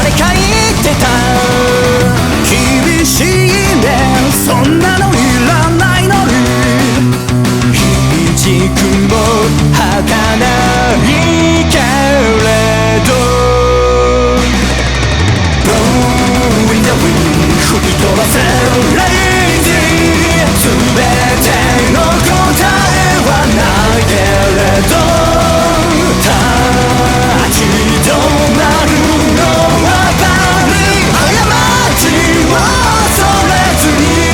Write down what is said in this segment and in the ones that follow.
って書いてた。厳しいね、そんなのいらないのに。いちくも儚いけれど Blow in the wind 吹き飛ばせ Lazy 全ての答えはないけれど立ち止まるのはバリ過ちを恐れずに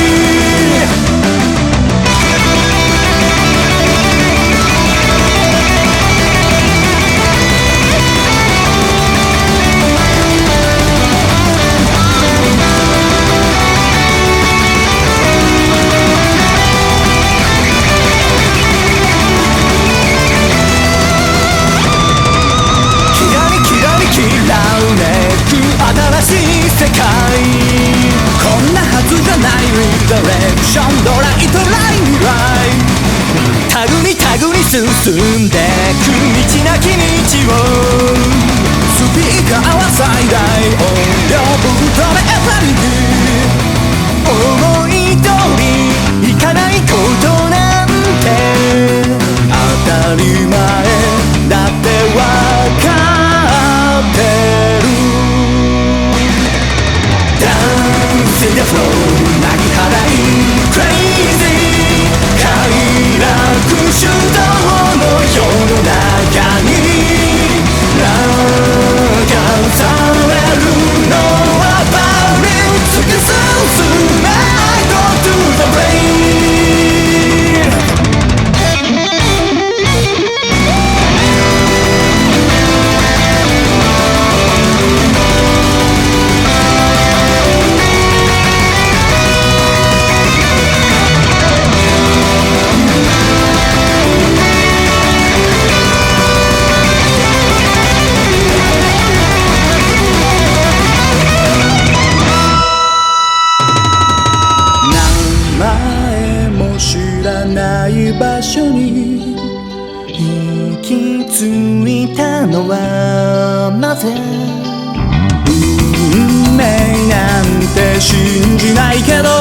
新しい世界こんなはずじゃない Redirection ドライトライ未来タグにタグに進んでく道なき道をスピーカーは最大音量ぶっ飛べエブリディ思い通りいかないことなんて当たり前だってわかってるIn the flow 泣き払い Crazy 快楽主導の世の中に流されるのはバリ突き進め Go to the brainない場所に行き着いたのはなぜ運命なんて信じないけど